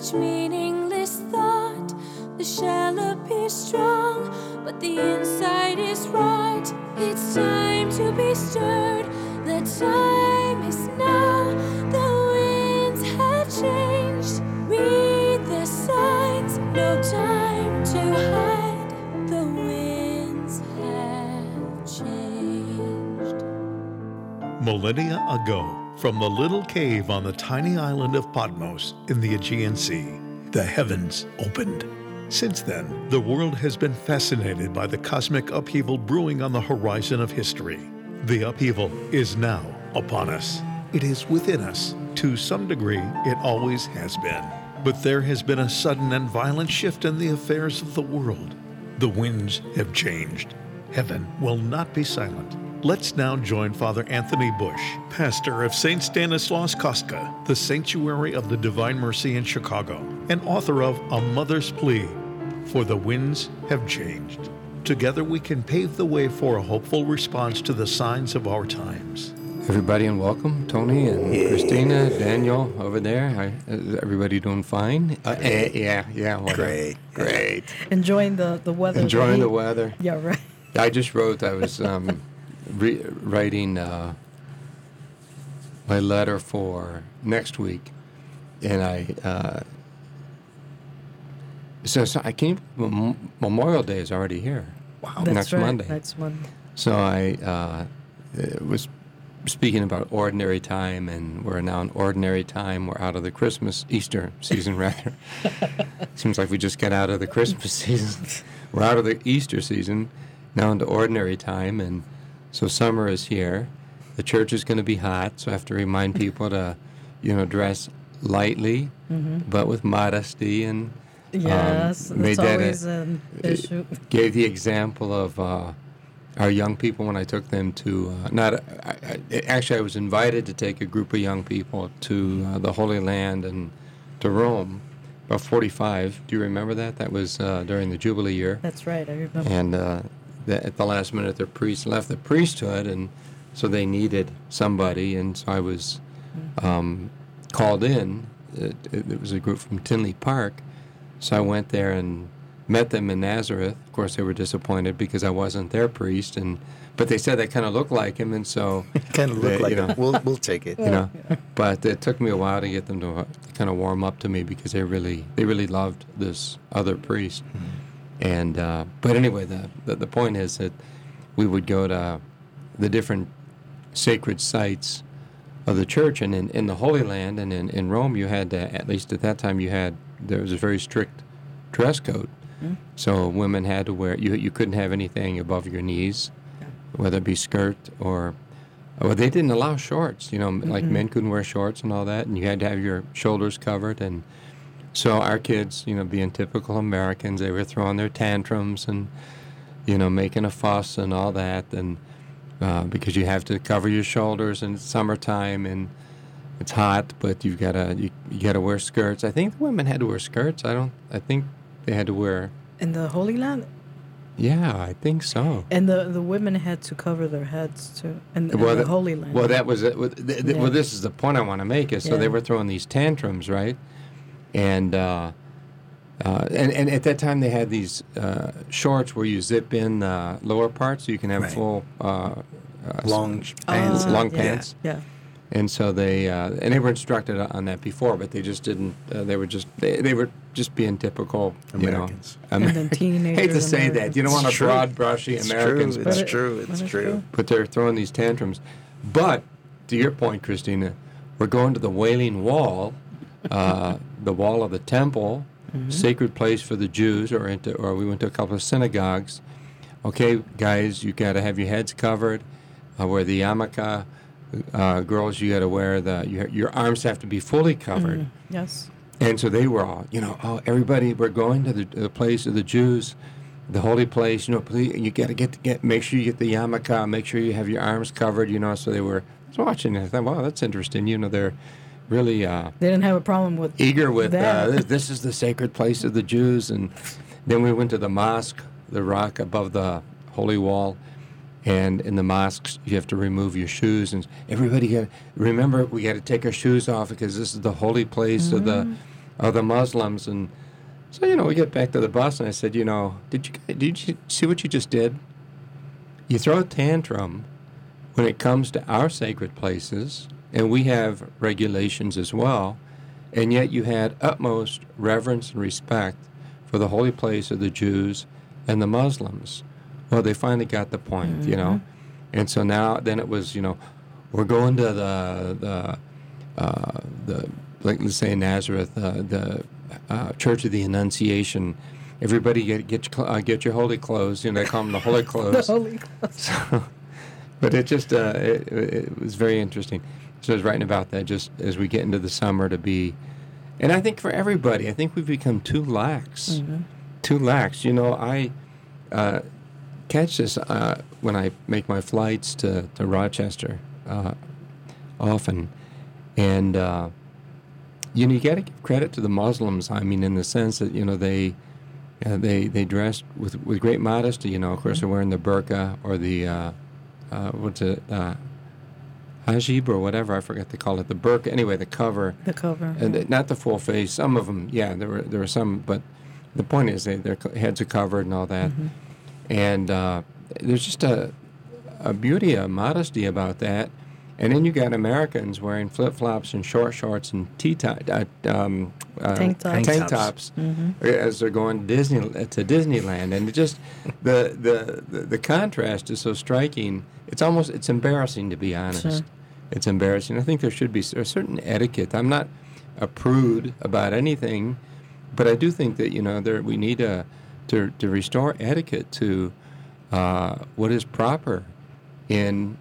each meaningless thought. The shell appears strong, but the inside is rot. It's time to be stirred. The time is now. The winds have changed. Read the signs. No time to hide. The winds have changed. Millennia ago, from the little cave on the tiny island of Patmos in the Aegean Sea, the heavens opened. Since then, the world has been fascinated by the cosmic upheaval brewing on the horizon of history. The upheaval is now upon us. It is within us. To some degree, it always has been. But there has been a sudden and violent shift in the affairs of the world. The winds have changed. Heaven will not be silent. Let's now join Father Anthony Bush, pastor of St. Stanislaus Kostka, the Sanctuary of the Divine Mercy in Chicago, and author of A Mother's Plea, For the Winds Have Changed. Together we can pave the way for a hopeful response to the signs of our times. Everybody, and welcome, Tony and Christina, Daniel over there. Hi, is everybody doing fine? Yeah, whatever. Great. Enjoying the weather. Enjoying the weather. Yeah, right. I just wrote, I was writing my letter for next week, and so I came, Memorial Day is already here. Wow. That's next right. Monday. Next Monday. So I was speaking about ordinary time, and we're now in ordinary time. We're out of the Easter season, rather. Seems like we just got out of the Christmas season. We're out of the Easter season, now into ordinary time, and so summer is here. The church is going to be hot, so I have to remind people to, dress lightly, but with modesty. And yes, that's always an issue. Gave the example of our young people when I took them to actually I was invited to take a group of young people to the Holy Land and to Rome, about 45. Do you remember that? That was during the Jubilee year. That's right, I remember. And at the last minute, their priest left the priesthood, and so they needed somebody, and so I was called in. It was a group from Tinley Park, so I went there and met them in Nazareth. Of course, they were disappointed because I wasn't their priest, but they said I kind of looked like him, and so kind of looked like him. We'll take it. But it took me a while to get them to kind of warm up to me because they really loved this other priest. And but anyway, the point is that we would go to the different sacred sites of the church, and in the Holy Land and in Rome, you had to, at least at that time, there was a very strict dress code. So women had to wear, you couldn't have anything above your knees, whether it be skirt or they didn't allow shorts, like men couldn't wear shorts and all that, and you had to have your shoulders covered. And so our kids, being typical Americans, they were throwing their tantrums and, making a fuss and all that, and because you have to cover your shoulders, and it's summertime and it's hot, but you gotta wear skirts. I think the women had to wear skirts. I think they had to wear. In the Holy Land? Yeah, I think so. And the women had to cover their heads too, in the Holy Land. Well, that was it. Well, this is the point I want to make. Is so they were throwing these tantrums, right? And at that time they had these shorts where you zip in the lower part, so you can have full long pants. Long pants. Yeah. And so they were instructed on that before, but they just didn't. They were just being typical Americans. And then teenagers. Hate to say that. You don't want to broad brushy Americans. It's true. But they're throwing these tantrums. But to your point, Christina, we're going to the Wailing Wall, the wall of the temple, sacred place for the Jews, or we went to a couple of synagogues. Okay, guys, you got to have your heads covered. Wear the yarmulke. Girls, you got to wear your arms have to be fully covered. Yes. And so they were all, everybody, we're going to the place of the Jews, the holy place. Please, you got to make sure you get the yarmulke, make sure you have your arms covered. So they were. I was watching it. I thought, wow, that's interesting. They're really. They didn't have a problem with eager with that. This is the sacred place of the Jews, and then we went to the mosque, the rock above the holy wall. And in the mosques, you have to remove your shoes. And everybody remember, we got to take our shoes off because this is the holy place of of the Muslims. And so, we get back to the bus, and I said, did you see what you just did? You throw a tantrum when it comes to our sacred places, and we have regulations as well, and yet you had utmost reverence and respect for the holy place of the Jews and the Muslims. Well, they finally got the point, And so then it was, we're going to the like let's say in Nazareth, the Church of the Annunciation. Everybody get your holy clothes. They call them the holy clothes. The holy clothes. So, but it just it was very interesting. So I was writing about that just as we get into the summer to be, and I think for everybody, I think we've become too lax. Mm-hmm. Too lax. I catch this when I make my flights to Rochester often, and you got to give credit to the Muslims. I mean, in the sense that they dress with great modesty. Of course, they're wearing the burqa or the hijab or whatever, I forget to call it, the burqa. Anyway, the cover. The cover. And not the full face. Some of them, there were some, but the point is their heads are covered and all that. Mm-hmm. And there's just a beauty, a modesty about that. And then you got Americans wearing flip-flops and short shorts and tank tops Mm-hmm. as they're going to Disneyland. And it just the contrast is so striking. It's embarrassing, to be honest. Sure. It's embarrassing. I think there should be a certain etiquette. I'm not a prude about anything, but I do think that we need to restore etiquette to what is proper in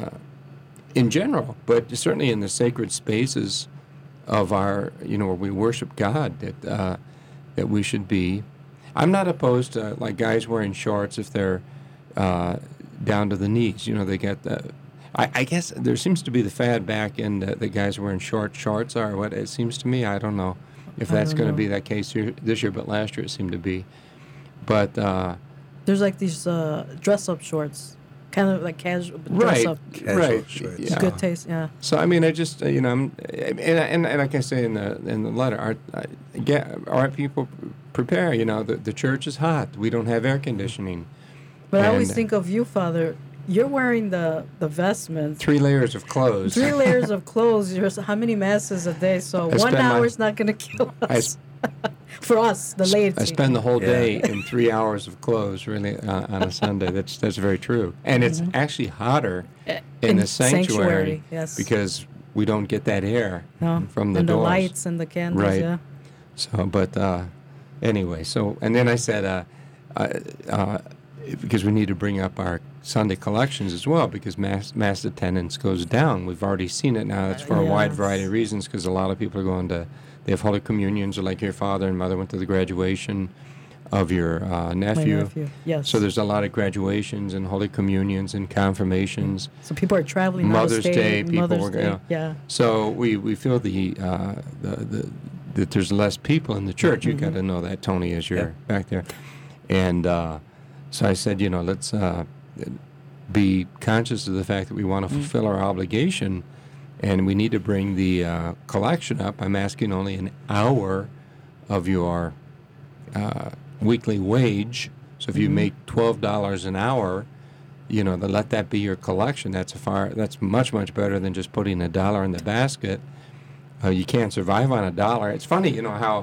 general, but certainly in the sacred spaces of our, where we worship God, that we should be. I'm not opposed to like guys wearing shorts if they're down to the knees. They get the. I guess there seems to be the fad back in the guys wearing shorts are what it seems to me. I don't know if that's going to be that case this year, but last year it seemed to be. But there's like these dress-up shorts, kind of like casual right, dress-up. right, shorts. yeah. Good taste, yeah. So I mean, I just and like I say in the letter, our people prepare. The church is hot. We don't have air conditioning. But I always think of you, Father. You're wearing the vestments. 3 layers of clothes. 3 layers of clothes. How many masses a day? So 1 hour is not going to kill us. For us, the laity. I spend the whole day in 3 hours of clothes, really, on a Sunday. That's very true. And it's actually hotter in the sanctuary, yes. because we don't get that air from the doors. And the lights and the candles, right. yeah. So, but anyway, and then I said, because we need to bring up our Sunday collections as well, because mass attendance goes down. We've already seen it now. That's for a wide variety of reasons, because a lot of people are they have Holy Communions, or like your father and mother went to the graduation of your nephew. My nephew, yes. So there's a lot of graduations and Holy Communions and confirmations. So people are traveling. Mother's Day, Mother's Day, yeah. So we feel that there's less people in the church. You got to know that, Tony, as you're back there. And so I said, let's be conscious of the fact that we want to fulfill our obligation, and we need to bring the collection up. I'm asking only an hour of your weekly wage. So if you make $12 an hour, then let that be your collection. That's much, much better than just putting $1 in the basket. You can't survive on $1. It's funny, how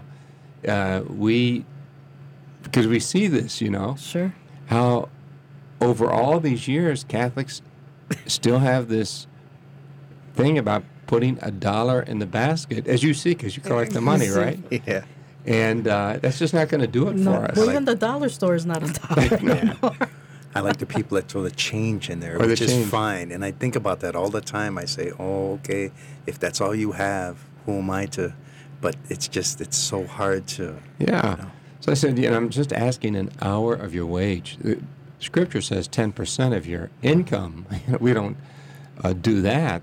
because we see this, Sure. how over all these years, Catholics still have this thing about putting $1 in the basket, as you see, because you collect the money, right? Yeah. And that's just not going to do it for us. Well, even the dollar store is not $1 anymore. I like the people that throw the change in there, Or which the is change. fine. And I think about that all the time. I say, okay, if that's all you have, who am I to? But it's so hard to. Yeah. So I said, I'm just asking an hour of your wage. Scripture says 10% of your income. We don't do that.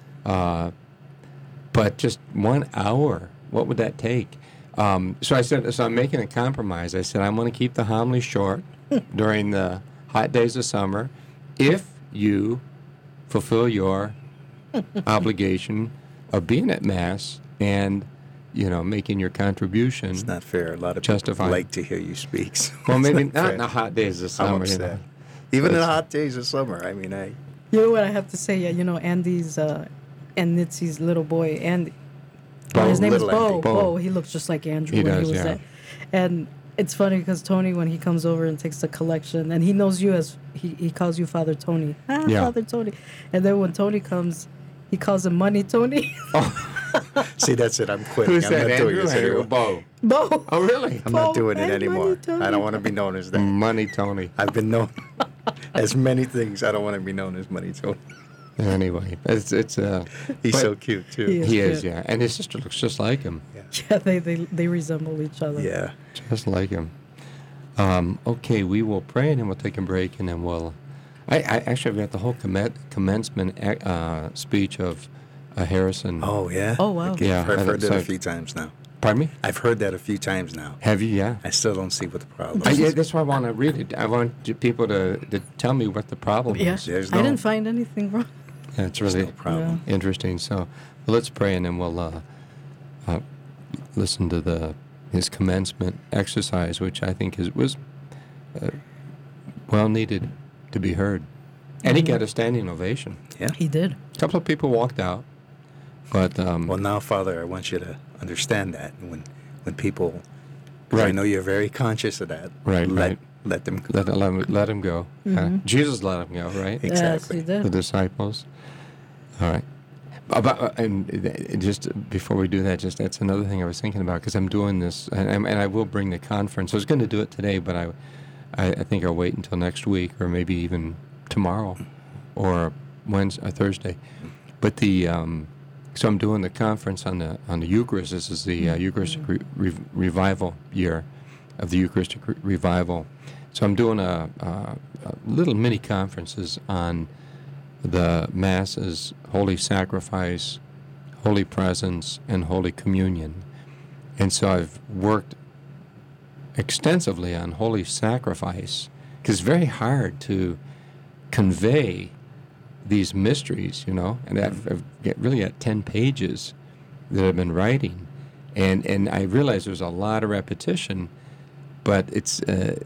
But just 1 hour, what would that take? So I said, I'm making a compromise. I said, I'm going to keep the homily short during the hot days of summer if you fulfill your obligation of being at Mass and making your contribution. It's not fair. A lot of Justified. people like to hear you speak. So Well, maybe it's not in fair. the hot days of I'm summer. upset. Even in the hot days of summer. I mean, You know what I have to say? Yeah, Andy's and Nitsy's little boy, Andy. Bo, his name is little Bo. Andy. Bo. He looks just like Andrew He when does, he was yeah. there. And it's funny because Tony, when he comes over and takes the collection, and he knows you as he calls you Father Tony. Yeah. Father Tony. And then when Tony comes, he calls him Money Tony. see, that's it. I'm quitting. Who's I'm that, not doing Andrew this or anymore. Bo? Bo. Oh, really? I'm not Bo doing it and anymore. Money Tony. I don't want to be known as that. Money Tony. I've been known as many things. I don't want to be known as Money Tony. Anyway, it's He's but so cute too. He is. He is, cute. yeah. And his sister looks just like him. Yeah, they resemble each other. Yeah. Just like him. Okay, we will pray and then we'll take a break and then we'll. I actually got the whole commencement speech of Harrison. Oh yeah. Oh, wow. Okay, Yeah, I've heard that so- a few times now. Pardon me? I've heard that a few times now. Have you? Yeah. I still don't see what the problem Yeah, is. that's why I want to read it. I want people to tell me what the problem Yeah. is. There's I no- didn't find anything wrong. Yeah, it's There's really no problem. interesting. So well, let's pray and then we'll listen to his commencement exercise, which I think was well needed to be heard. And he got a standing ovation. Yeah. He did. A couple of people walked out, but Well, now, Father, I want you to understand that when people, 'cause I Right. know you're very conscious of that. Right, right. Let them go. let him go. Jesus let him go, right? Yes, Exactly. he The did. disciples. All right. And just before we do that, that's another thing I was thinking about because I'm doing this, and I will bring the conference. I was going to do it today, but I think I'll wait until next week or maybe even tomorrow or Wednesday or Thursday. But so I'm doing the conference on the Eucharist. This is the Eucharistic revival year of the Eucharistic revival. So I'm doing a little mini conferences on the Masses, Holy Sacrifice, Holy Presence, and Holy Communion. And so I've worked extensively on Holy Sacrifice because it's very hard to convey these mysteries, and I've really got 10 pages that I've been writing. And I realize there's a lot of repetition, but it's, and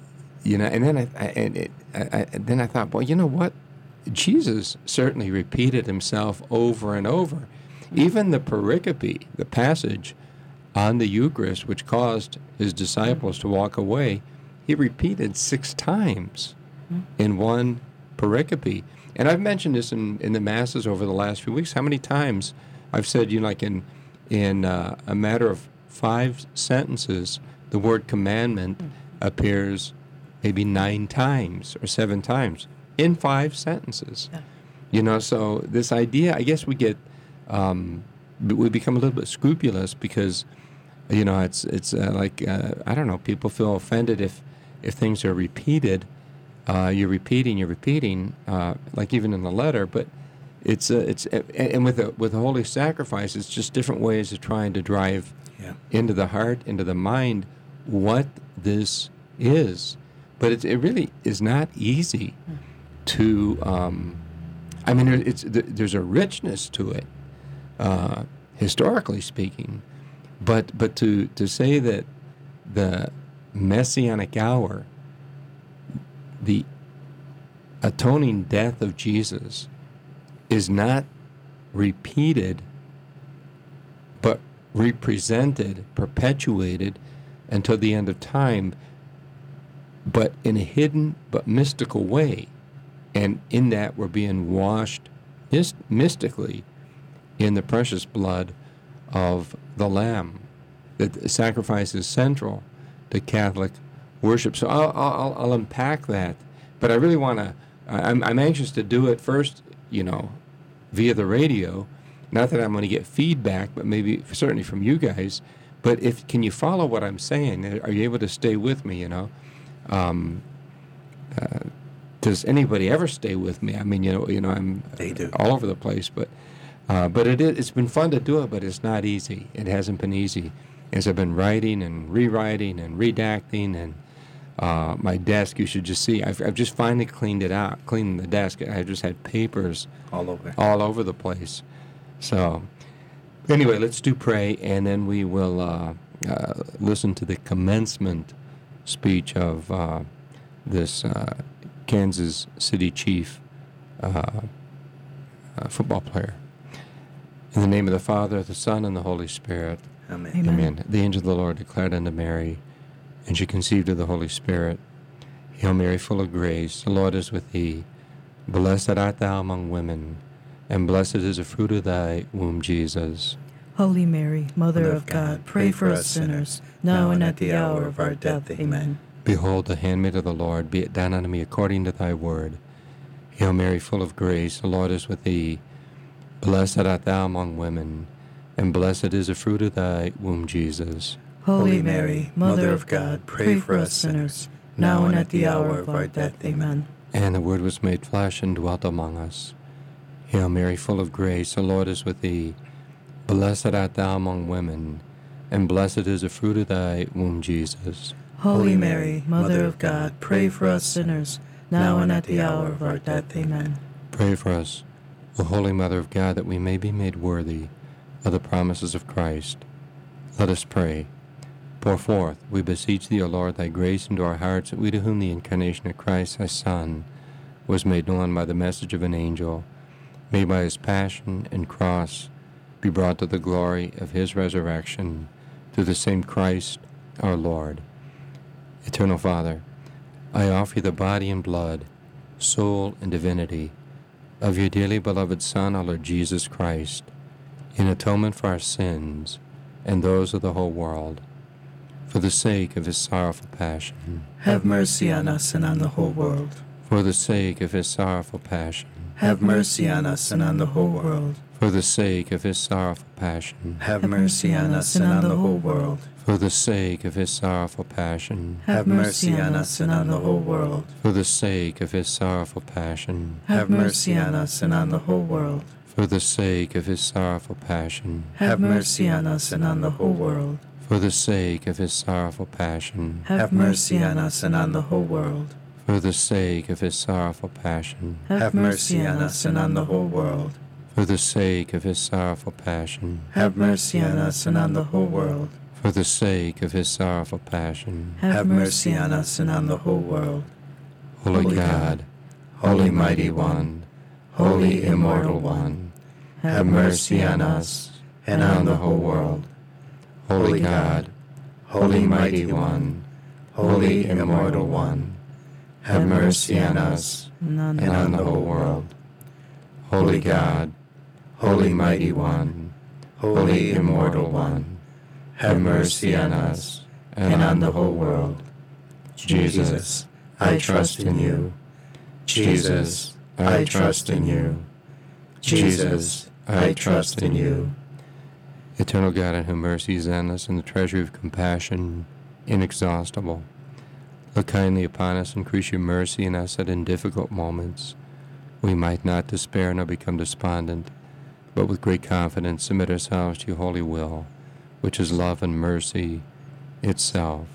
then I thought, well, you know what? Jesus certainly repeated himself over and over. Even the pericope, the passage on the Eucharist, which caused his disciples to walk away, he repeated 6 times in one pericope. And I've mentioned this in the Masses over the last few weeks, how many times I've said, like in a matter of 5 sentences, the word commandment appears maybe 9 times or 7 times. In 5 sentences, so this idea, I guess we become a little bit scrupulous because, it's like I don't know, people feel offended if things are repeated. You're repeating, like even in the letter. But it's and with the Holy Sacrifice, it's just different ways of trying to drive into the heart, into the mind, what this is. But it really is not easy to, there's a richness to it, historically speaking, but to say that the Messianic hour, the atoning death of Jesus, is not repeated, but represented, perpetuated until the end of time, but in a hidden but mystical way. And in that, we're being washed mystically in the precious blood of the Lamb. The sacrifice is central to Catholic worship. So I'll unpack that. But I really want to, I'm anxious to do it first, via the radio. Not that I'm going to get feedback, but maybe certainly from you guys. But can you follow what I'm saying? Are you able to stay with me, does anybody ever stay with me? I mean, I'm They do. all over the place, but it's been fun to do it, but it's not easy. It hasn't been easy. As I've been writing and rewriting and redacting, and my desk, you should just see, I've just finally cleaned the desk. I just had papers All over. all over the place. So Anyway, let's do pray, and then we will listen to the commencement speech of this Kansas City Chief football player. In the name of the Father, the Son, and the Holy Spirit. Amen. Amen. The angel of the Lord declared unto Mary, and she conceived of the Holy Spirit. Hail Mary, full of grace, the Lord is with thee. Blessed art thou among women, and blessed is the fruit of thy womb, Jesus. Holy Mary, Mother of God, pray for us sinners, now and at the hour of our death. Amen. Behold, the handmaid of the Lord, be it done unto me according to thy word. Hail Mary, full of grace, the Lord is with thee. Blessed art thou among women, and blessed is the fruit of thy womb, Jesus. Holy Mary, Mother of God, pray for us sinners, now and at the hour of our death. Amen. And the Word was made flesh and dwelt among us. Hail Mary, full of grace, the Lord is with thee. Blessed art thou among women, and blessed is the fruit of thy womb, Jesus. Holy Mary, Mother of God, pray for us sinners, now and at the hour of our death. Amen. Pray for us, O Holy Mother of God, that we may be made worthy of the promises of Christ. Let us pray. Pour forth, we beseech thee, O Lord, thy grace into our hearts, that we to whom the incarnation of Christ, thy Son, was made known by the message of an angel, may by his passion and cross be brought to the glory of his resurrection, through the same Christ our Lord. Eternal Father, I offer you the body and blood, soul and divinity of your dearly beloved Son, our Lord Jesus Christ, in atonement for our sins and those of the whole world, for the sake of his sorrowful passion. Have mercy on us and on the whole world. For the sake of his sorrowful passion. Have mercy on us and on the whole world. For the sake of his sorrowful passion. Have mercy on us and on the whole world. For the sake of his sorrowful passion. Have mercy on us and on the whole world. For the sake of his sorrowful passion. Have mercy on us and on the whole world. For the sake of his sorrowful passion. Have mercy on us and on the whole world. For the sake of his sorrowful passion. Have mercy on us and on the whole world. For the sake of his sorrowful passion. Have mercy on us and on the whole world. For the sake of his sorrowful passion. Have mercy on us and on the whole world. For the sake of his sorrowful passion. Have mercy on us and on the whole world. Holy God, Holy Mighty One, Holy Immortal One, have mercy on us and on the whole world. Holy God, Holy Mighty One, Holy Immortal One, have mercy on us and on the whole world. Holy God, Holy Mighty One, Holy Immortal One, have mercy on us and on the whole world. Jesus, I trust in you. Jesus, I trust in you. Jesus, I trust in you. Eternal God, in whom mercy is endless and the treasury of compassion inexhaustible, look kindly upon us, increase your mercy in us that in difficult moments we might not despair nor become despondent, but with great confidence submit ourselves to your holy will, which is love and mercy itself.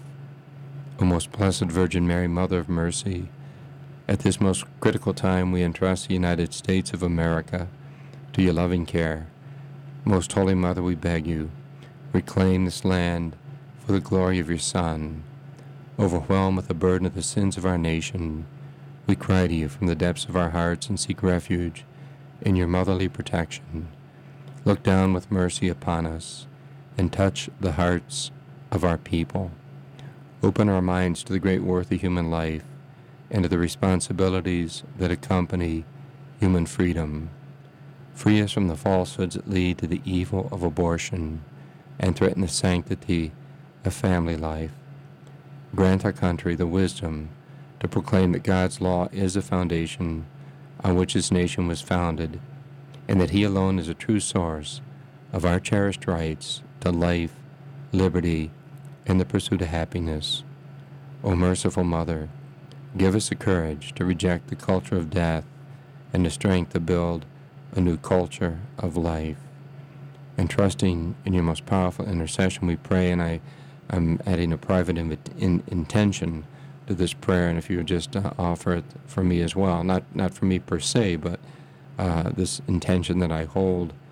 O most blessed Virgin Mary, Mother of Mercy, at this most critical time we entrust the United States of America to your loving care. Most Holy Mother, we beg you, reclaim this land for the glory of your Son. Overwhelmed with the burden of the sins of our nation, we cry to you from the depths of our hearts and seek refuge in your motherly protection. Look down with mercy upon us and touch the hearts of our people. Open our minds to the great worth of human life and to the responsibilities that accompany human freedom. Free us from the falsehoods that lead to the evil of abortion and threaten the sanctity of family life. Grant our country the wisdom to proclaim that God's law is the foundation on which this nation was founded, and that He alone is a true source of our cherished rights to life, liberty, and the pursuit of happiness. O merciful Mother, give us the courage to reject the culture of death and the strength to build a new culture of life. And trusting in your most powerful intercession, we pray, and I'm adding a private intention to this prayer, and if you would just offer it for me as well, not for me per se, but this intention that I hold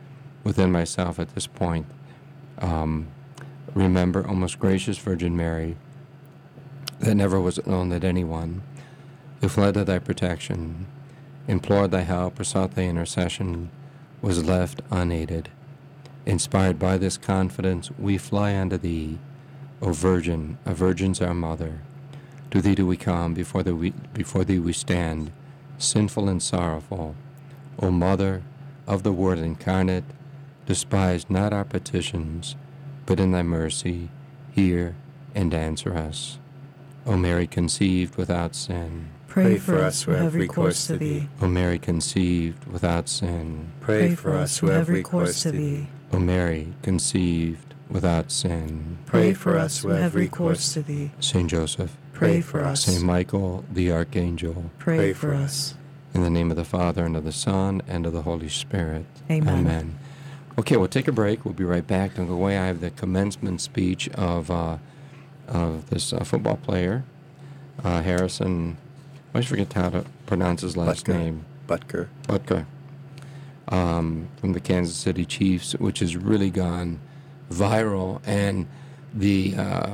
within myself at this point. Remember, O most gracious Virgin Mary, that never was it known that anyone who fled to thy protection, implored thy help, or sought thy intercession, was left unaided. Inspired by this confidence, we fly unto thee, O Virgin, a Virgin's our mother. To thee do we come, before thee we stand, sinful and sorrowful. O Mother of the Word incarnate, despise not our petitions, but in thy mercy hear and answer us. O Mary conceived without sin, Pray for us who have recourse to thee. O Mary conceived without sin, Pray for us who have recourse to thee. O Mary conceived without sin, Pray for us who have recourse to thee. Saint Joseph, Pray for us. Saint Michael the Archangel, Pray for us. in the name of the Father, and of the Son, and of the Holy Spirit. Amen. Okay, we'll take a break. We'll be right back. Don't go away. I have the commencement speech of this football player, Harrison. I always forget how to pronounce his last name. Butker. From the Kansas City Chiefs, which has really gone viral, and the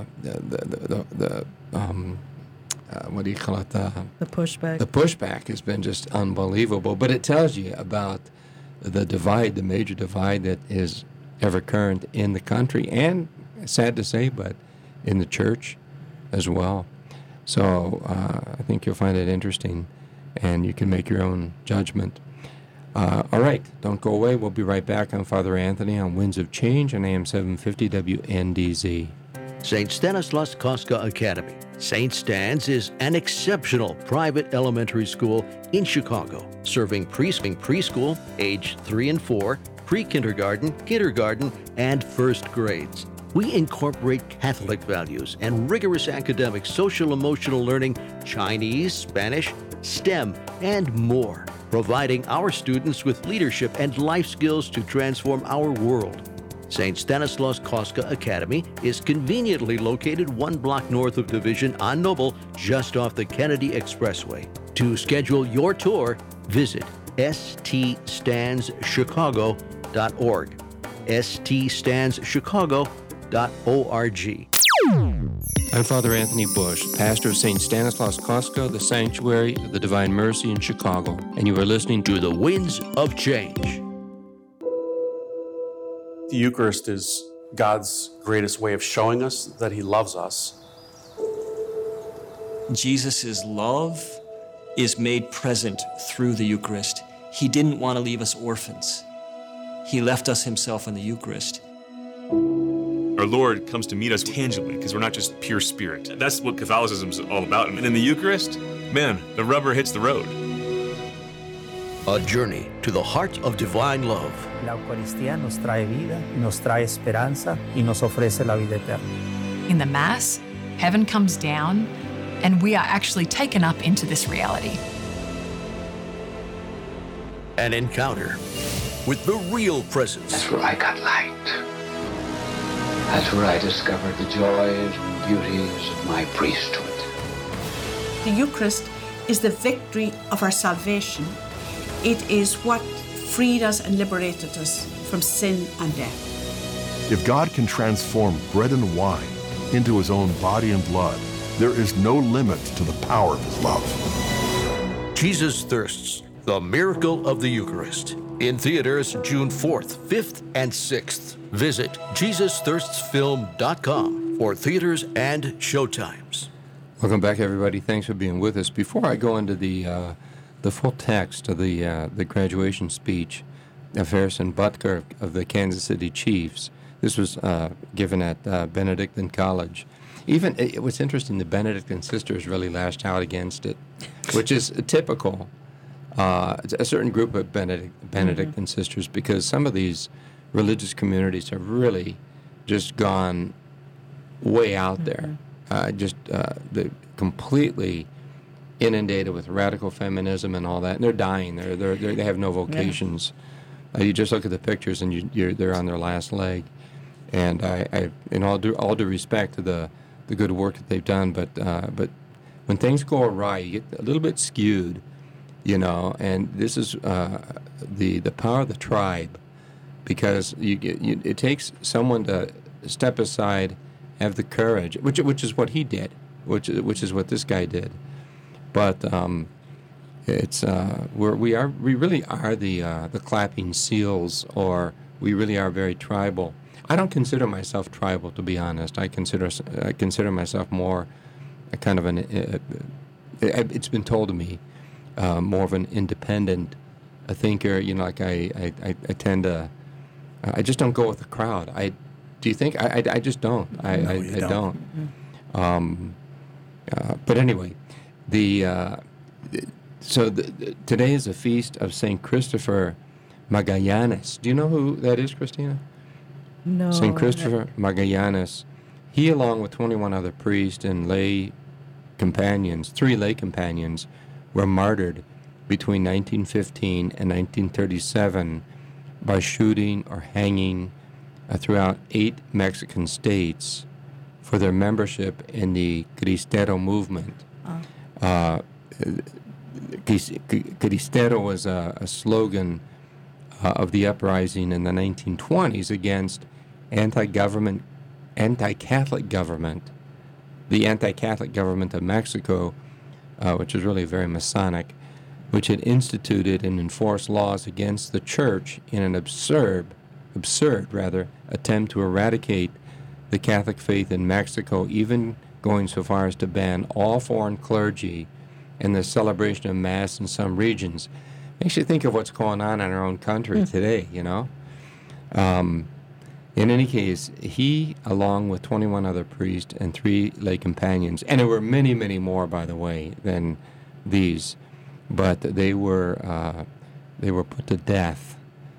what do you call it? The pushback. The pushback has been just unbelievable. But it tells you about the divide, the major divide that is ever current in the country, and sad to say, but in the church as well. So I think you'll find it interesting, and you can make your own judgment. All right, don't go away. We'll be right back on Father Anthony on Winds of Change on AM 750 WNDZ. St. Stanislaus Kostka Academy. St. Stan's is an exceptional private elementary school in Chicago, serving preschool, age 3 and 4, pre-kindergarten, kindergarten, and first grades. We incorporate Catholic values and rigorous academic social-emotional learning, Chinese, Spanish, STEM, and more, providing our students with leadership and life skills to transform our world. St. Stanislaus Kostka Academy is conveniently located 1 block north of Division on Noble, just off the Kennedy Expressway. To schedule your tour, visit ststandschicago.org. ststandschicago.org. I'm Father Anthony Bush, pastor of St. Stanislaus Kostka, the Sanctuary of the Divine Mercy in Chicago, and you are listening to The Winds of Change. The Eucharist is God's greatest way of showing us that He loves us. Jesus' love is made present through the Eucharist. He didn't want to leave us orphans. He left us Himself in the Eucharist. Our Lord comes to meet us tangibly because we're not just pure spirit. That's what Catholicism is all about. And in the Eucharist, man, the rubber hits the road. A journey to the heart of divine love. La Eucaristía nos trae vida, nos trae esperanza y nos ofrece la vida eterna. In the Mass, heaven comes down and we are actually taken up into this reality. An encounter with the real presence. That's where I got light. That's where I discovered the joys and beauties of my priesthood. The Eucharist is the victory of our salvation. It is what freed us and liberated us from sin and death. If God can transform bread and wine into His own body and blood, there is no limit to the power of His love. Jesus Thirsts, the Miracle of the Eucharist. In theaters June 4th, 5th, and 6th. Visit JesusThirstsFilm.com for theaters and showtimes. Welcome back, everybody. Thanks for being with us. Before I go into the full text of the graduation speech of Harrison Butker of the Kansas City Chiefs, this was given at Benedictine College. Even it was interesting, the Benedictine sisters really lashed out against it, which is typical. A certain group of Benedictine sisters, because some of these religious communities have really just gone way out there, they're completely inundated with radical feminism and all that, and they're dying. They have no vocations. You just look at the pictures, and they're on their last leg. And I in all due respect to the good work that they've done, but when things go awry, you get a little bit skewed, you know. And this is the power of the tribe because it takes someone to step aside, have the courage, which is what he did, which is what this guy did. But it's we really are the clapping seals, or we really are very tribal. I don't consider myself tribal, to be honest. I consider myself more a kind of it's been told to me, more of an independent thinker. Like I tend to, I just don't go with the crowd. Do you think? I just don't. I don't. But anyway, today is a feast of St. Christopher Magallanes. Do you know who that is, Christina? No. St. Christopher Magallanes. He, along with 21 other priests and three lay companions, were martyred between 1915 and 1937 by shooting or hanging throughout 8 Mexican states for their membership in the Cristero movement. Cristero was a slogan of the uprising in the 1920s against the anti-Catholic government of Mexico, which was really very Masonic, which had instituted and enforced laws against the church in an absurd attempt to eradicate the Catholic faith in Mexico, even going so far as to ban all foreign clergy and the celebration of Mass in some regions. Makes you think of what's going on in our own country today, In any case, he, along with 21 other priests and 3 lay companions, and there were many, many more, by the way, than these, but they were put to death.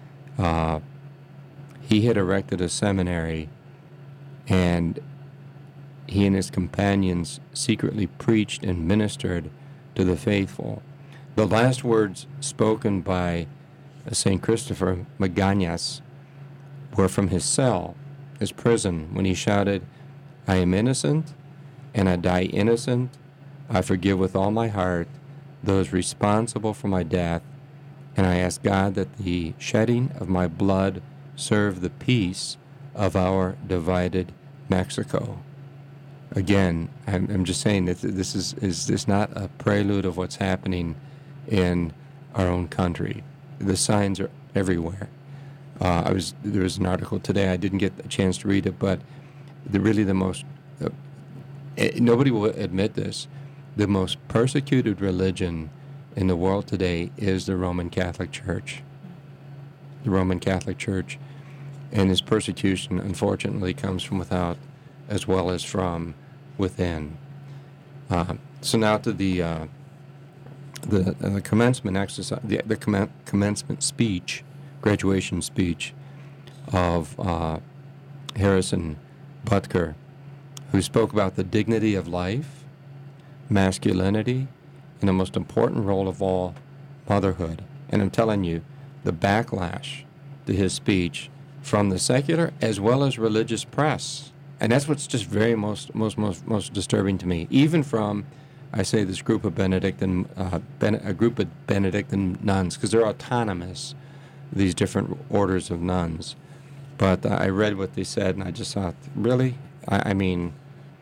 He had erected a seminary, and he and his companions secretly preached and ministered to the faithful. The last words spoken by St. Christopher Magallanes were from his cell, his prison, when he shouted, "I am innocent, and I die innocent. I forgive with all my heart those responsible for my death, and I ask God that the shedding of my blood serve the peace of our divided Mexico." Again, I'm just saying that this is not a prelude of what's happening in our own country. The signs are everywhere. There was an article today. I didn't get a chance to read it, but nobody will admit this. The most persecuted religion in the world today is the Roman Catholic Church. The Roman Catholic Church, and its persecution, unfortunately, comes from without as well as from within. So now to the commencement exercise, the commencement speech, graduation speech of Harrison Butker, who spoke about the dignity of life, masculinity, and the most important role of all, motherhood. And I'm telling you, the backlash to his speech from the secular as well as religious press, and that's what's just very most disturbing to me. Even from, I say, this group of Benedictine nuns, because they're autonomous, these different orders of nuns. But I read what they said, and I just thought, really, I mean,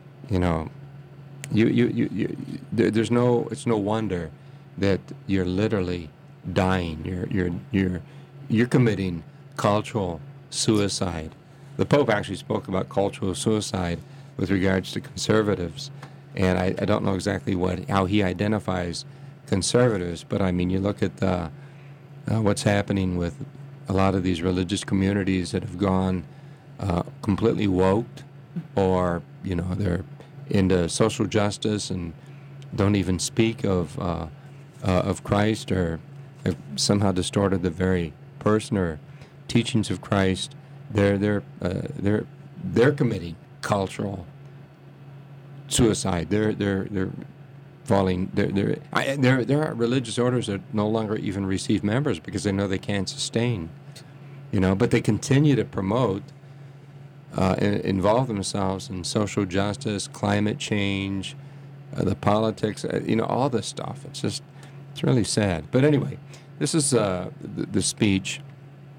there's no. It's no wonder that you're literally dying. You're committing cultural suicide. The Pope actually spoke about cultural suicide with regards to conservatives, and I don't know exactly how he identifies conservatives, but I mean, you look at what's happening with a lot of these religious communities that have gone completely woke, or they're into social justice and don't even speak of Christ, or have somehow distorted the very person or teachings of Christ. They're committing cultural suicide. They're falling. There are religious orders that no longer even receive members because they know they can't sustain. But they continue to promote, involve themselves in social justice, climate change, the politics. All this stuff. It's really sad. But anyway, this is the speech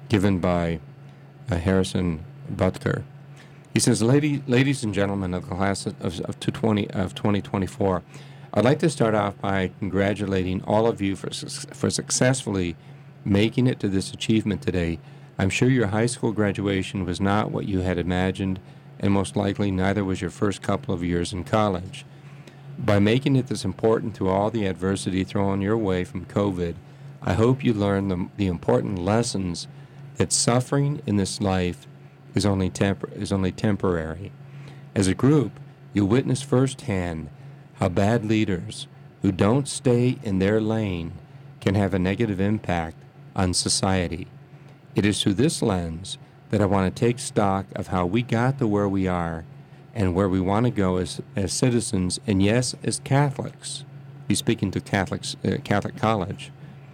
given by Harrison Butker. He says, ladies and gentlemen of the class of 2024, I'd like to start off by congratulating all of you for successfully making it to this achievement today. I'm sure your high school graduation was not what you had imagined, and most likely neither was your first couple of years in college. By making it this important through all the adversity thrown your way from COVID, I hope you learn the important lessons that suffering in this life is only temporary. As a group, you witness firsthand how bad leaders who don't stay in their lane can have a negative impact on society. It is through this lens that I want to take stock of how we got to where we are and where we want to go as citizens, and yes, as Catholics. He's speaking to Catholic College.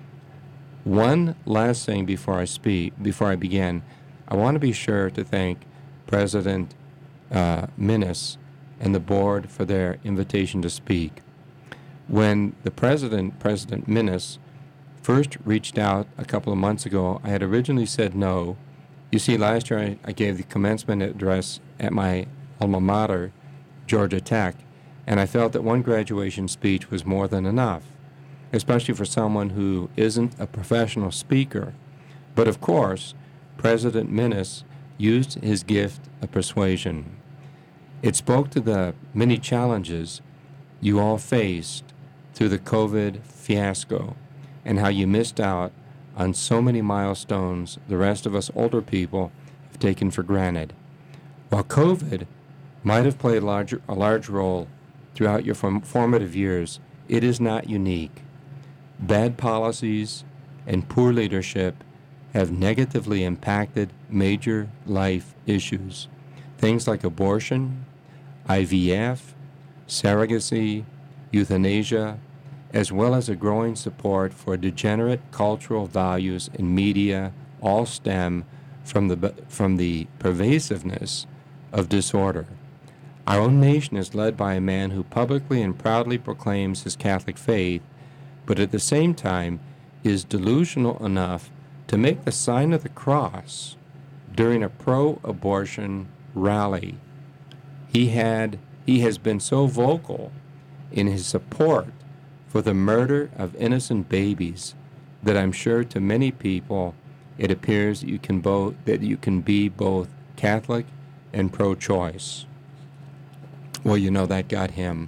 One last thing before I begin, I want to be sure to thank President Minnis and the board for their invitation to speak. When the President Minnis, first reached out a couple of months ago, I had originally said no. You see, last year I gave the commencement address at my alma mater, Georgia Tech, and I felt that one graduation speech was more than enough, especially for someone who isn't a professional speaker. But of course, President Minnis used his gift of persuasion. It spoke to the many challenges you all faced through the COVID fiasco and how you missed out on so many milestones the rest of us older people have taken for granted. While COVID might have played a large role throughout your formative years, it is not unique. Bad policies and poor leadership have negatively impacted major life issues. Things like abortion, IVF, surrogacy, euthanasia, as well as a growing support for degenerate cultural values in media, all stem from the pervasiveness of disorder. Our own nation is led by a man who publicly and proudly proclaims his Catholic faith, but at the same time is delusional enough to make the sign of the cross during a pro-abortion rally. He has been so vocal in his support for the murder of innocent babies that I'm sure to many people it appears that you can be both Catholic and pro-choice. Well, you know, that got him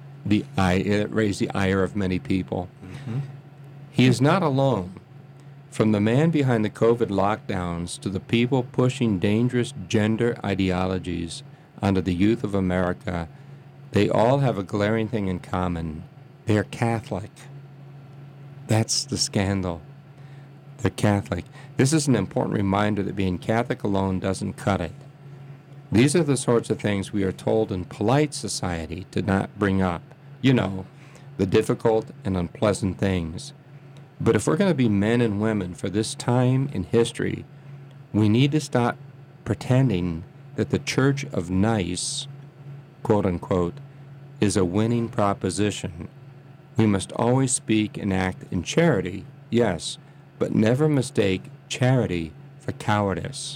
it raised the ire of many people. Mm-hmm. He is not alone. From the man behind the COVID lockdowns to the people pushing dangerous gender ideologies onto the youth of America, they all have a glaring thing in common. They're Catholic. That's the scandal. They're Catholic. This is an important reminder that being Catholic alone doesn't cut it. These are the sorts of things we are told in polite society to not bring up. You know, the difficult and unpleasant things. But if we're going to be men and women for this time in history, we need to stop pretending that the Church of Nice, quote unquote, is a winning proposition. We must always speak and act in charity, yes, but never mistake charity for cowardice.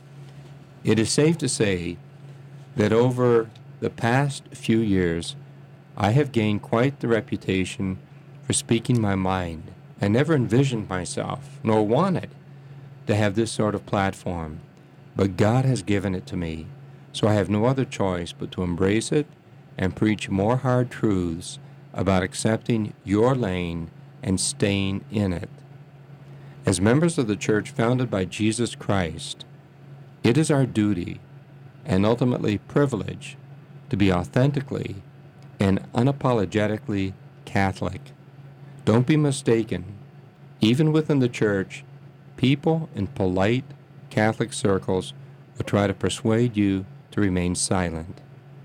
It is safe to say that over the past few years, I have gained quite the reputation for speaking my mind. I never envisioned myself, nor wanted, to have this sort of platform, but God has given it to me, so I have no other choice but to embrace it and preach more hard truths about accepting your lane and staying in it. As members of the church founded by Jesus Christ, it is our duty and ultimately privilege to be authentically and unapologetically Catholic. Don't be mistaken. Even within the church, people in polite Catholic circles will try to persuade you to remain silent.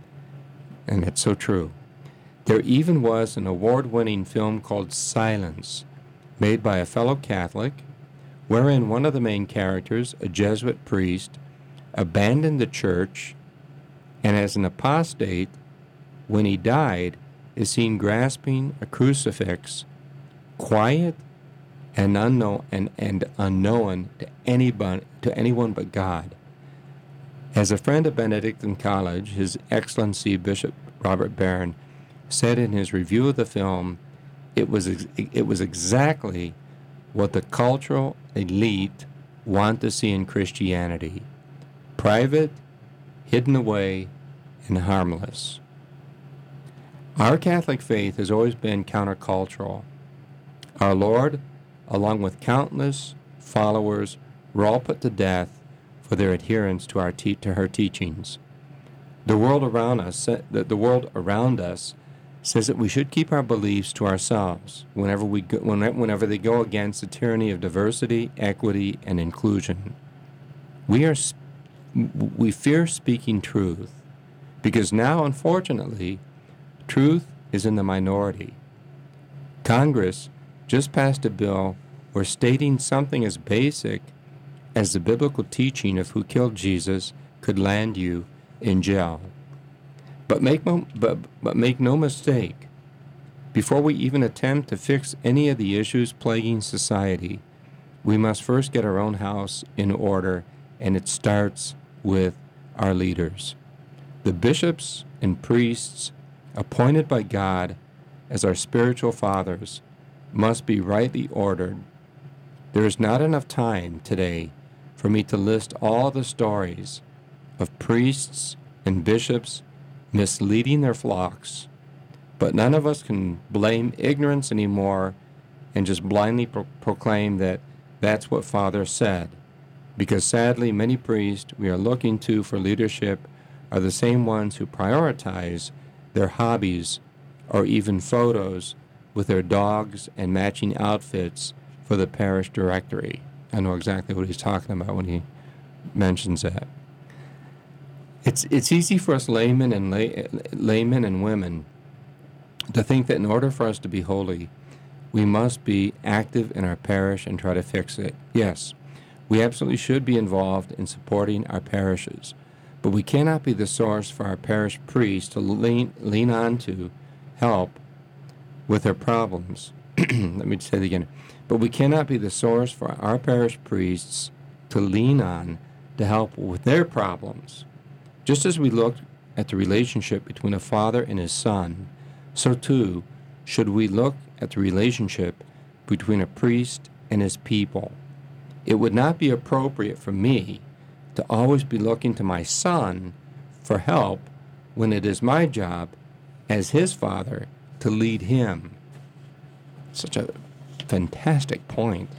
And that's so true. There even was an award-winning film called Silence, made by a fellow Catholic, wherein one of the main characters, a Jesuit priest, abandoned the church, and as an apostate, when he died, is seen grasping a crucifix, quiet and unknown to anyone but God. As a friend of Benedictine College, His Excellency Bishop Robert Barron said in his review of the film, it was exactly what the cultural elite want to see in Christianity: private, hidden away, and harmless. Our Catholic faith has always been countercultural. Our Lord, along with countless followers, were all put to death for their adherence to her teachings. The world around us says that we should keep our beliefs to ourselves whenever they go against the tyranny of diversity, equity, and inclusion. We fear speaking truth because now, unfortunately, truth is in the minority. Congress just passed a bill where stating something as basic as the biblical teaching of who killed Jesus could land you in jail. But make no mistake, before we even attempt to fix any of the issues plaguing society, we must first get our own house in order, and it starts with our leaders. The bishops and priests appointed by God as our spiritual fathers must be rightly ordered. There is not enough time today for me to list all the stories of priests and bishops misleading their flocks, but none of us can blame ignorance anymore and just blindly proclaim that that's what Father said, because sadly many priests we are looking to for leadership are the same ones who prioritize their hobbies or even photos with their dogs and matching outfits for the parish directory. I know exactly what he's talking about when he mentions that. It's easy for us laymen and women to think that in order for us to be holy, we must be active in our parish and try to fix it. Yes, we absolutely should be involved in supporting our parishes, but we cannot be the source for our parish priests to lean on to help with their problems. Let me say it again. But we cannot be the source for our parish priests to lean on to help with their problems. Just as we look at the relationship between a father and his son, so too should we look at the relationship between a priest and his people. It would not be appropriate for me to always be looking to my son for help when it is my job as his father to lead him. Such a fantastic point.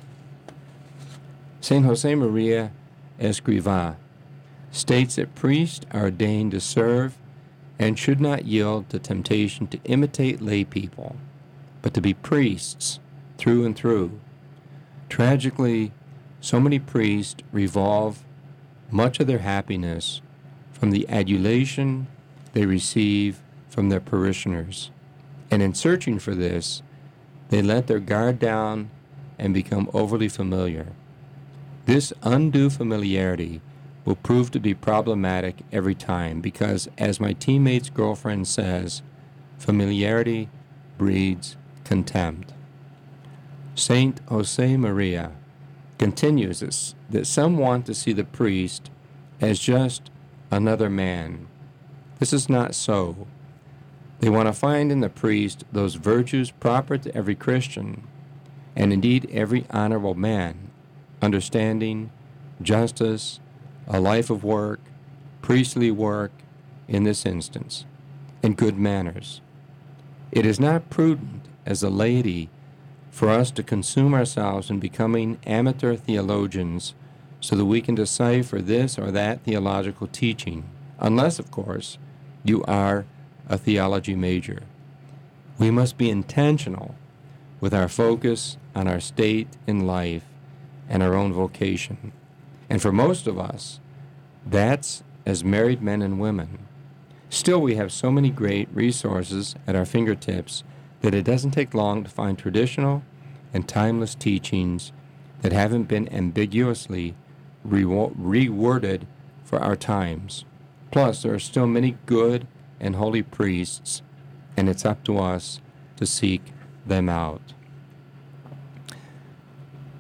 Saint Josemaria Escrivá states that priests are ordained to serve and should not yield to temptation to imitate lay people, but to be priests through and through. Tragically, so many priests revolve much of their happiness from the adulation they receive from their parishioners, and in searching for this, they let their guard down and become overly familiar. This undue familiarity will prove to be problematic every time because, as my teammate's girlfriend says, familiarity breeds contempt. Saint Josemaria continues that some want to see the priest as just another man. This is not so. They want to find in the priest those virtues proper to every Christian, and indeed every honorable man: understanding, justice, a life of work, priestly work in this instance, and good manners. It is not prudent as a laity for us to consume ourselves in becoming amateur theologians so that we can decipher this or that theological teaching, unless, of course, you are a theology major. We must be intentional with our focus on our state in life and our own vocation. And for most of us, that's as married men and women. Still, we have so many great resources at our fingertips that it doesn't take long to find traditional and timeless teachings that haven't been ambiguously reworded for our times. Plus, there are still many good and holy priests, and it's up to us to seek them out.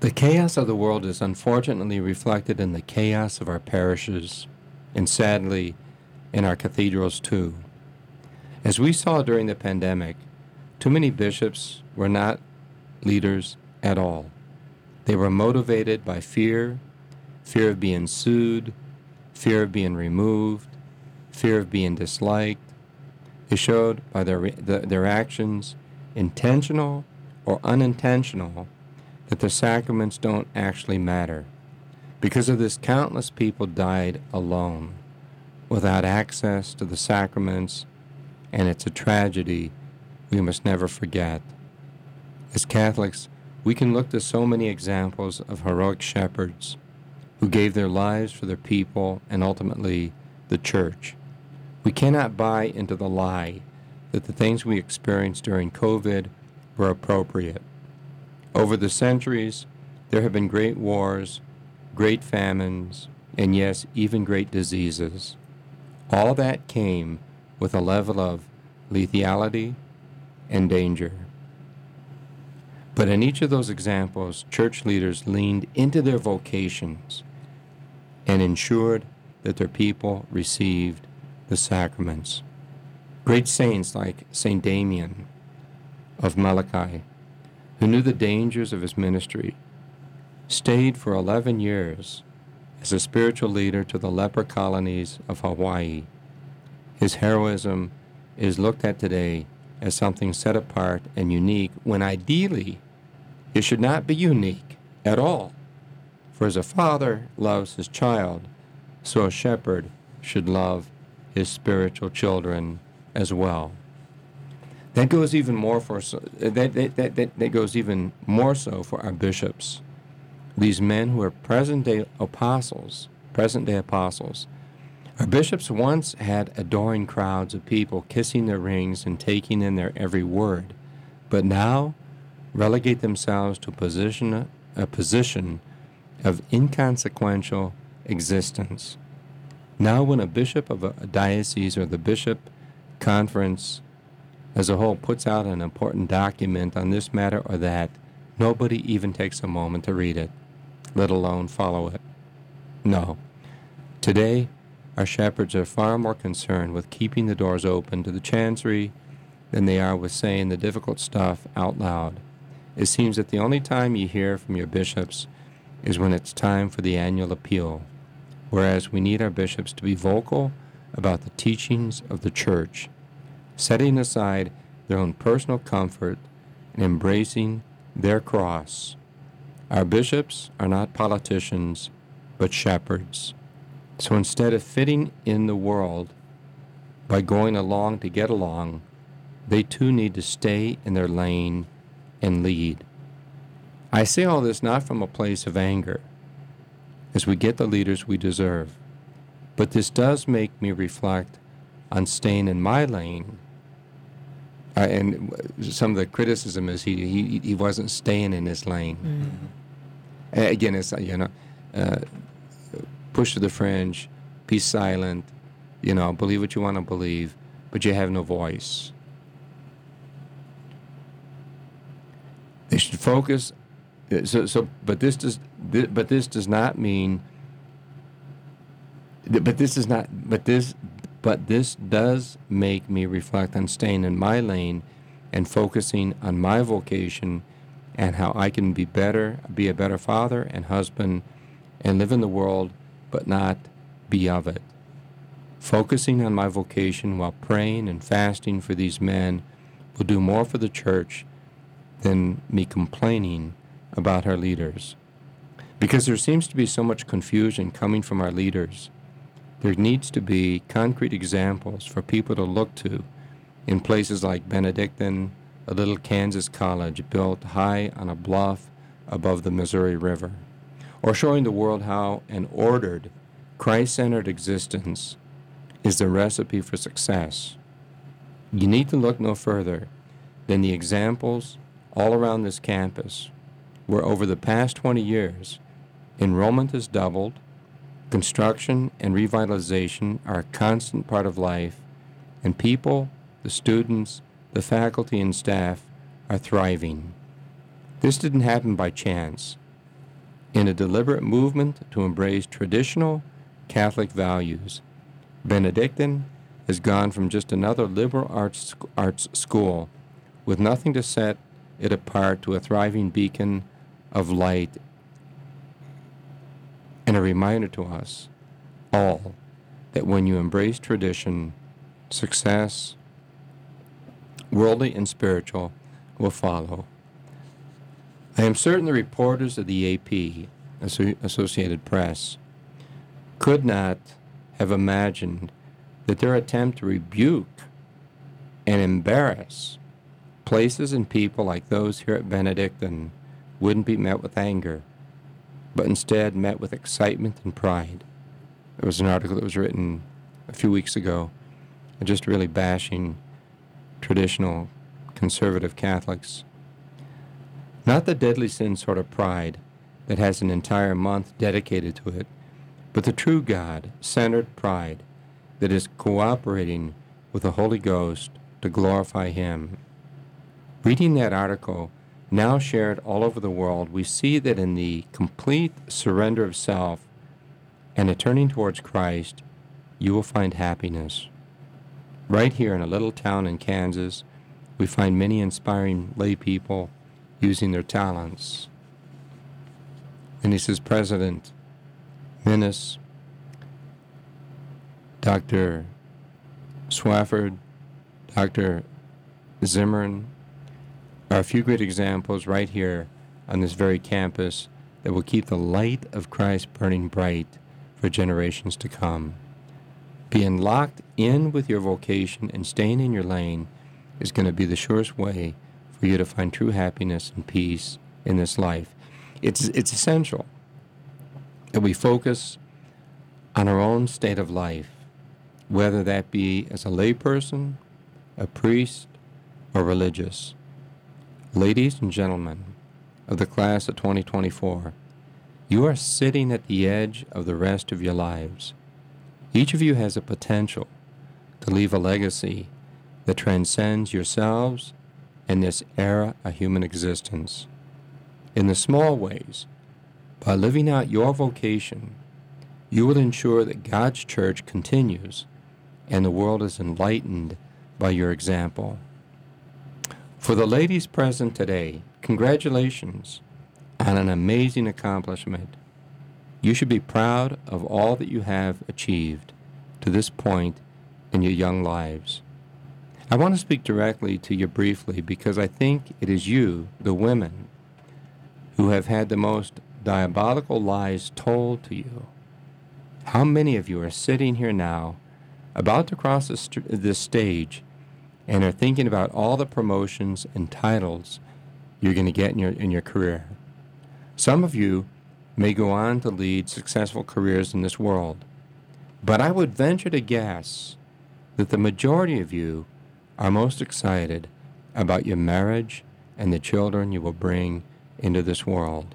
The chaos of the world is unfortunately reflected in the chaos of our parishes, and sadly, in our cathedrals too. As we saw during the pandemic, too many bishops were not leaders at all. They were motivated by fear of being sued, fear of being removed, fear of being disliked. They showed by their actions, intentional or unintentional, that the sacraments don't actually matter. Because of this, countless people died alone, without access to the sacraments, and it's a tragedy we must never forget. As Catholics, we can look to so many examples of heroic shepherds who gave their lives for their people and ultimately the Church. We cannot buy into the lie that the things we experienced during COVID were appropriate. Over the centuries, there have been great wars, great famines, and yes, even great diseases. All that came with a level of lethality and danger. But in each of those examples, church leaders leaned into their vocations and ensured that their people received the sacraments. Great saints like St. Damien of Malachi, who knew the dangers of his ministry, stayed for 11 years as a spiritual leader to the leper colonies of Hawaii. His heroism is looked at today as something set apart and unique, when ideally it should not be unique at all. For as a father loves his child, so a shepherd should love his spiritual children as well. That goes even more that goes even more so for our bishops, these men who are present-day apostles. Our bishops once had adoring crowds of people kissing their rings and taking in their every word, but now relegate themselves to a position of inconsequential existence. Now when a bishop of a diocese or the bishop conference as a whole puts out an important document on this matter or that, nobody even takes a moment to read it, let alone follow it. No. Today, our shepherds are far more concerned with keeping the doors open to the chancery than they are with saying the difficult stuff out loud. It seems that the only time you hear from your bishops is when it's time for the annual appeal, whereas we need our bishops to be vocal about the teachings of the Church, setting aside their own personal comfort and embracing their cross. Our bishops are not politicians, but shepherds. So instead of fitting in the world by going along to get along, they too need to stay in their lane and lead. I say all this not from a place of anger, as we get the leaders we deserve, but this does make me reflect on staying in my lane. And some of the criticism is he wasn't staying in his lane. Again, it's push to the fringe, be silent, believe what you want to believe, but you have no voice. They should focus. But this does not mean. But this does make me reflect on staying in my lane and focusing on my vocation and how I can be a better father and husband, and live in the world, but not be of it. Focusing on my vocation while praying and fasting for these men will do more for the Church than me complaining about our leaders. Because there seems to be so much confusion coming from our leaders, there needs to be concrete examples for people to look to in places like Benedictine, a little Kansas college built high on a bluff above the Missouri River, or showing the world how an ordered, Christ-centered existence is the recipe for success. You need to look no further than the examples all around this campus, where over the past 20 years, enrollment has doubled, construction and revitalization are a constant part of life, and people, the students, the faculty and staff are thriving. This didn't happen by chance. In a deliberate movement to embrace traditional Catholic values, Benedictine has gone from just another liberal arts school with nothing to set it apart to a thriving beacon of light and a reminder to us all that when you embrace tradition, success, worldly and spiritual, will follow. I am certain the reporters of the AP, Associated Press, could not have imagined that their attempt to rebuke and embarrass places and people like those here at Benedictine wouldn't be met with anger, but instead met with excitement and pride. There was an article that was written a few weeks ago just really bashing traditional conservative Catholics. Not the deadly sin sort of pride that has an entire month dedicated to it, but the true God-centered pride that is cooperating with the Holy Ghost to glorify Him. Reading that article, now shared all over the world, we see that in the complete surrender of self and a turning towards Christ, you will find happiness. Right here in a little town in Kansas, we find many inspiring lay people using their talents. And he says, President Minnis, Dr. Swafford, Dr. Zimmern are a few great examples right here on this very campus that will keep the light of Christ burning bright for generations to come. Being locked in with your vocation and staying in your lane is going to be the surest way for you to find true happiness and peace in this life. It's essential that we focus on our own state of life, whether that be as a layperson, a priest, or religious. Ladies and gentlemen of the class of 2024, you are sitting at the edge of the rest of your lives. Each of you has a potential to leave a legacy that transcends yourselves and this era of human existence. In the small ways, by living out your vocation, you will ensure that God's church continues and the world is enlightened by your example. For the ladies present today, congratulations on an amazing accomplishment. You should be proud of all that you have achieved to this point in your young lives. I want to speak directly to you briefly because I think it is you, the women, who have had the most diabolical lies told to you. How many of you are sitting here now, about to cross this stage, and are thinking about all the promotions and titles you're going to get in your career? Some of you may go on to lead successful careers in this world, but I would venture to guess that the majority of you are most excited about your marriage and the children you will bring into this world.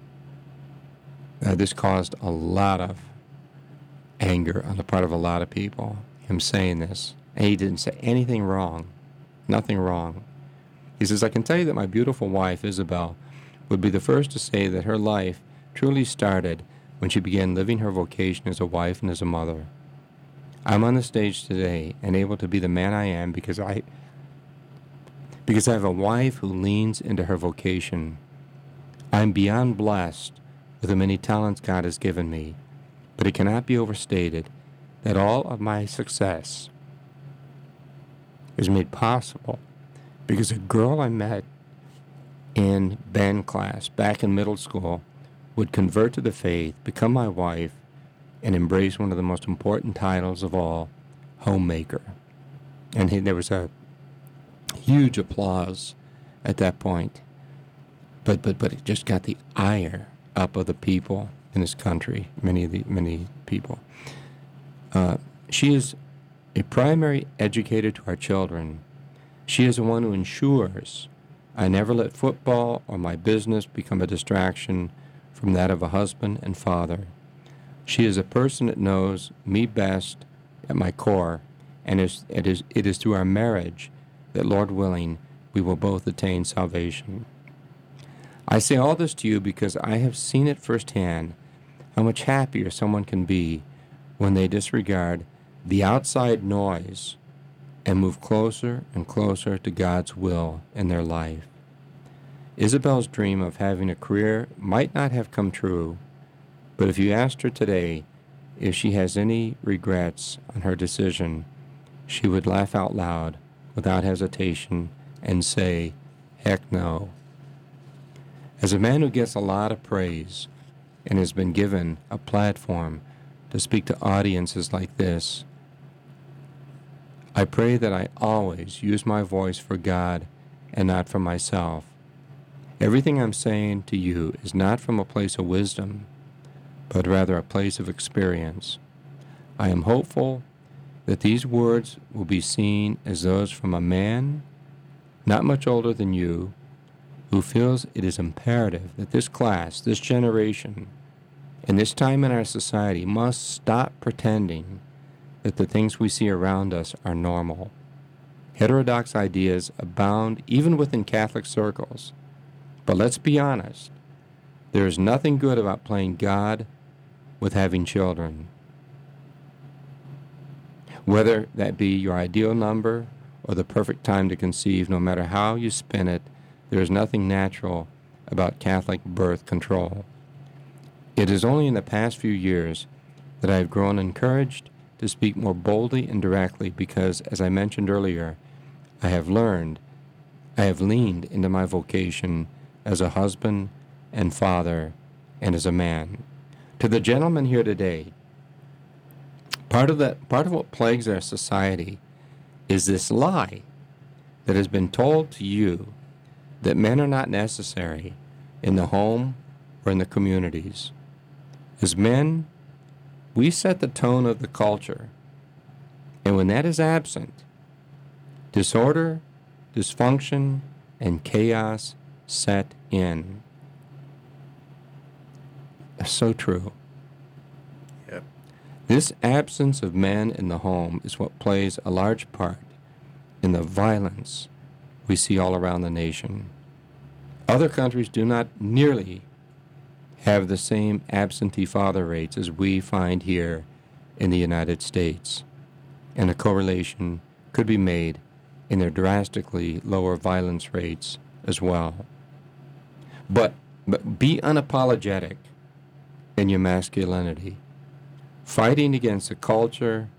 This caused a lot of anger on the part of a lot of people, him saying this. And he didn't say anything wrong, nothing wrong. He says, I can tell you that my beautiful wife, Isabel, would be the first to say that her life truly started when she began living her vocation as a wife and as a mother. I'm on the stage today and able to be the man I am because I have a wife who leans into her vocation. I'm beyond blessed with the many talents God has given me, but it cannot be overstated that all of my success is made possible because a girl I met in band class back in middle school would convert to the faith, become my wife, and embrace one of the most important titles of all, homemaker. And there was a huge applause at that point. But it just got the ire up of the people in this country, many people. She is a primary educator to our children. She is the one who ensures I never let football or my business become a distraction from that of a husband and father. She is a person that knows me best at my core, and it is through our marriage that, Lord willing, we will both attain salvation. I say all this to you because I have seen it firsthand, how much happier someone can be when they disregard the outside noise and move closer and closer to God's will in their life. Isabel's dream of having a career might not have come true, but if you asked her today if she has any regrets on her decision, she would laugh out loud without hesitation and say, heck no. As a man who gets a lot of praise and has been given a platform to speak to audiences like this, I pray that I always use my voice for God and not for myself. Everything I'm saying to you is not from a place of wisdom, but rather a place of experience. I am hopeful that these words will be seen as those from a man not much older than you, who feels it is imperative that this class, this generation, and this time in our society must stop pretending that the things we see around us are normal. Heterodox ideas abound even within Catholic circles. But let's be honest, there is nothing good about playing God with having children. Whether that be your ideal number or the perfect time to conceive, no matter how you spin it, there is nothing natural about Catholic birth control. It is only in the past few years that I have grown encouraged to speak more boldly and directly because, as I mentioned earlier, I have leaned into my vocation as a husband and father and as a man. To the gentleman here today, part of what plagues our society is this lie that has been told to you that men are not necessary in the home or in the communities. As men, we set the tone of the culture, and when that is absent, disorder, dysfunction, and chaos set in. So true. Yep. This absence of men in the home is what plays a large part in the violence we see all around the nation. Other countries do not nearly have the same absentee father rates as we find here in the United States, and a correlation could be made in their drastically lower violence rates as well. But be unapologetic in your masculinity, fighting against the culture,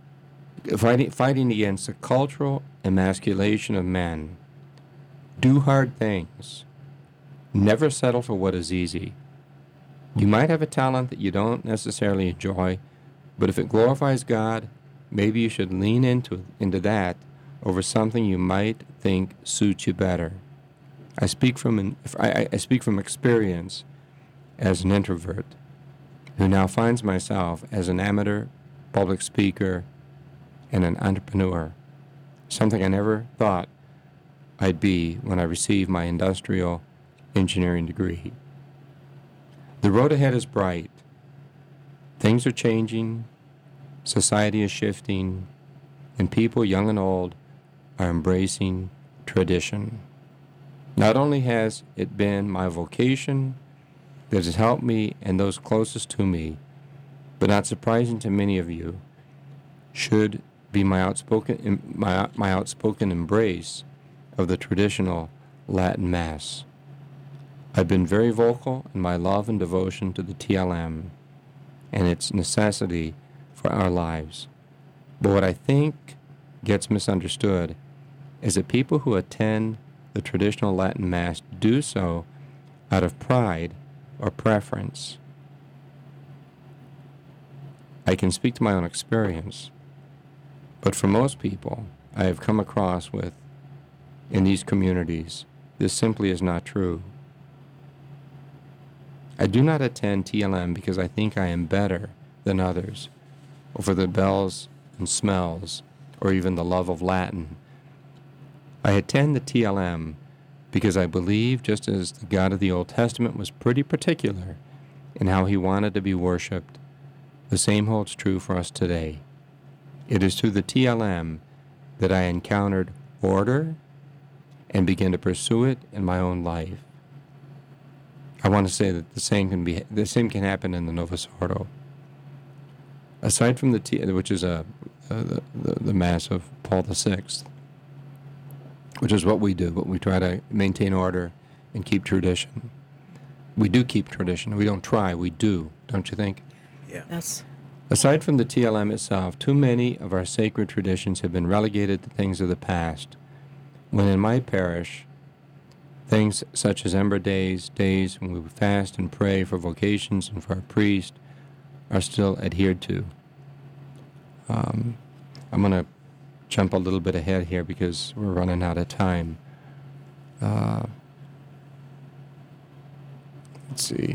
fighting against the cultural emasculation of men. Do hard things. Never settle for what is easy. You might have a talent that you don't necessarily enjoy, but if it glorifies God, maybe you should lean into that over something you might think suits you better. I speak from experience as an introvert who now finds myself as an amateur public speaker and an entrepreneur, something I never thought I'd be when I received my industrial engineering degree. The road ahead is bright. Things are changing, society is shifting, and people, young and old, are embracing tradition. Not only has it been my vocation that has helped me and those closest to me, but not surprising to many of you, should be my outspoken embrace of the traditional Latin Mass. I've been very vocal in my love and devotion to the TLM and its necessity for our lives. But what I think gets misunderstood is that people who attend the traditional Latin Mass do so out of pride or preference. I can speak to my own experience, but for most people I have come across with in these communities, this simply is not true. I do not attend TLM because I think I am better than others, or for the bells and smells, or even the love of Latin. I attend the TLM because I believe, just as the God of the Old Testament was pretty particular in how he wanted to be worshipped, the same holds true for us today. It is through the TLM that I encountered order and began to pursue it in my own life. I want to say that the same can happen in the Novus Ordo. Aside from which is the Mass of Paul VI, which is what we do, but we try to maintain order and keep tradition. We do keep tradition. We don't try, we do, don't you think? Yeah. Yes. Aside from the TLM itself, too many of our sacred traditions have been relegated to things of the past, when in my parish, things such as Ember Days when we fast and pray for vocations and for our priest, are still adhered to. I'm going to jump a little bit ahead here because we're running out of time. Let's see.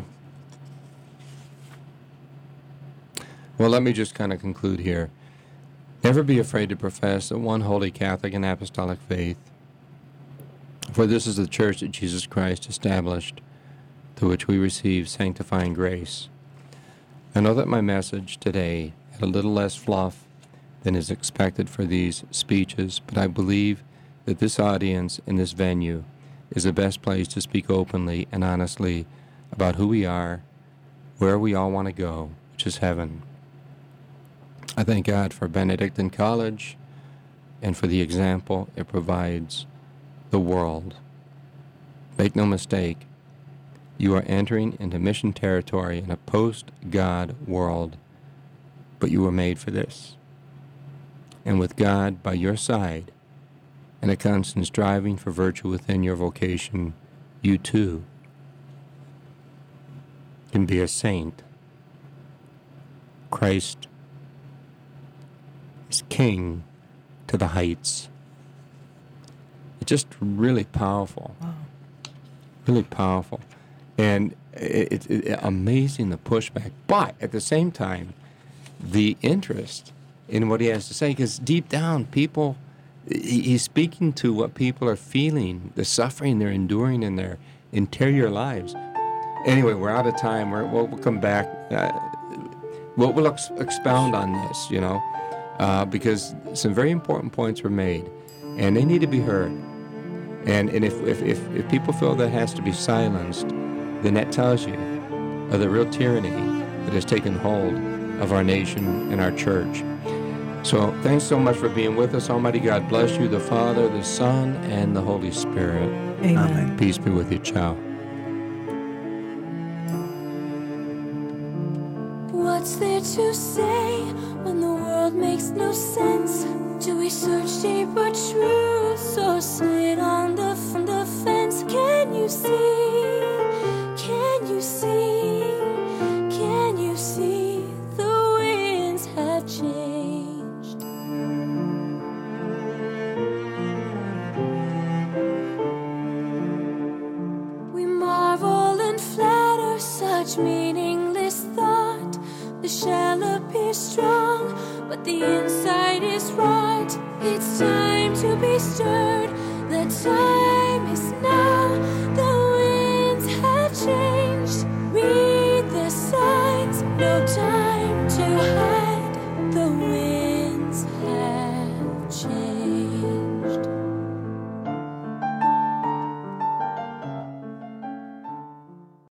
Well, let me just kind of conclude here. Never be afraid to profess the one holy Catholic and apostolic faith, for this is the church that Jesus Christ established, through which we receive sanctifying grace. I know that my message today had a little less fluff than is expected for these speeches, but I believe that this audience in this venue is the best place to speak openly and honestly about who we are, where we all want to go, which is heaven. I thank God for Benedictine College and for the example it provides the world. Make no mistake, you are entering into mission territory in a post-God world, but you were made for this. And with God by your side and a constant striving for virtue within your vocation, you too can be a saint. Christ is King to the heights. It's just really powerful. Wow. Really powerful. And it's amazing, the pushback. But at the same time, the interest in what he has to say, because deep down, people, he's speaking to what people are feeling, the suffering they're enduring in their interior lives. Anyway, we're out of time. We'll come back. We'll expound on this, because some very important points were made, and they need to be heard. And if people feel that has to be silenced, then that tells you of the real tyranny that has taken hold of our nation and our church. So thanks so much for being with us. Almighty God bless you, the Father, the Son, and the Holy Spirit. Amen. Peace be with you. Ciao. What's there to say when the world makes no sense? Do we search deeper truths or sit on the fence? Can you see? Can you see? Can you see the winds have changed? We marvel and flatter such meaningless thought. The shell appears strong, but the inside is rot. It's time to be stirred. The time is now. The winds have changed. Read the signs. No time to hide.